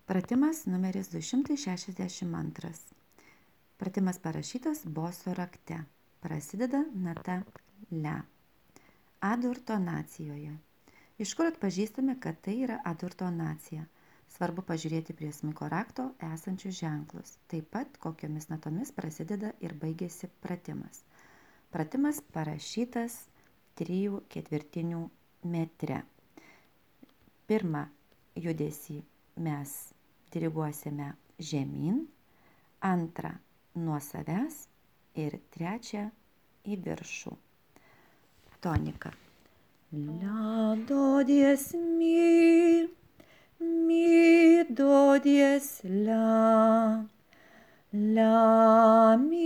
Pratimas numeris 262. Pratimas parašytas boso rakte. Prasideda nata le. A-dur tonacijoje. Iš kur atpažįstame, kad tai yra A-dur tonacija? Svarbu pažiūrėti prie smuiko rakto esančius ženklus. Taip pat, kokiomis natomis prasideda ir baigėsi pratimas. Pratimas parašytas 3/4 metre. Pirmą judesį mes diriguosime žemyn, antrą nuo savęs ir trečią į viršų. Tonika. La, do, dies, mi, do, dies, la, mi,